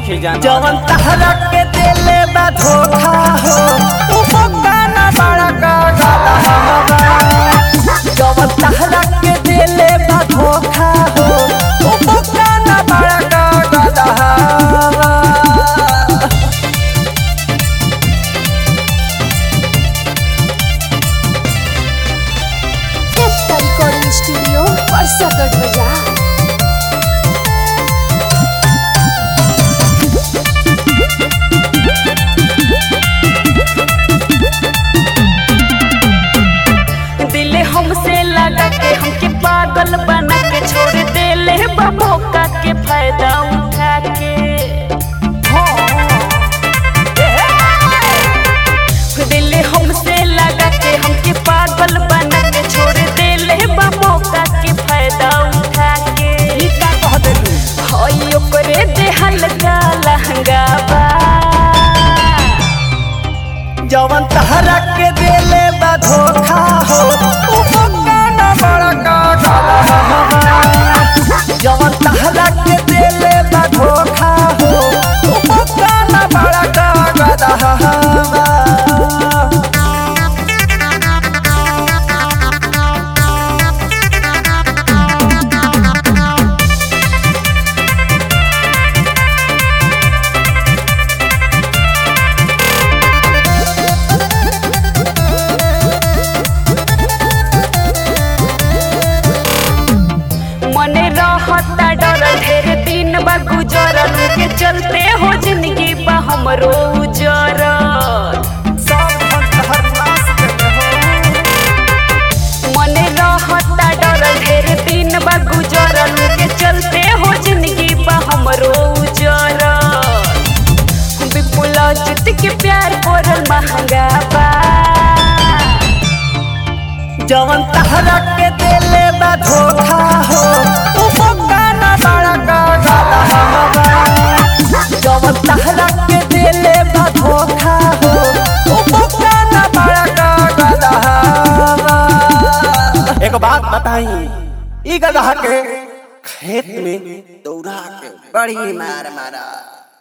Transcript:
नहीं जाना जवन तहरा के दिले बा धोखा हो उ बगाना बड़ा गाला हवा जवन तहरा के दिले बा धोखा हो उ बगाना बड़ा गाला हवा रिकॉर्डिंग स्टूडियो परसगढ़ बाजार। दिल हमसे लगा के हमके पागल बना के छोड़ देले बा मौका के फायदा उठा के दिल हमसे लगा के हमके पागल बना के छोड़ देले बा मौका के फायदा उठा के ई का कह देलू हई ओकरे देहल का लहंगा बा जवन तहरा के दिले बा धोखा हो उ बगाना बड़ा गाला हवा जवन तहरा के दिले बा धोखा हो उ बगाना बड़ा गाला हवा मने रहता डर ढेर दिन बा गुजरल के चलते हो जिंदगी बा हमरो उजरल सब हर नाश देले हो मने रहता डर ढेर दिन बा गुजरल के चलते हो जिंदगी बा हमरो उजरल विपुल जित के प्यार करल महंगा बा जवन तहरा के दिले बा धोखा हो उ बगाना बड़ा गाला हवा जवन तहरा के दिले बा धोखा हो उ बगाना बड़ा गाला हवा एक बात बताई ई गधा के खेत में दौड़ा के बड़ी मार मारा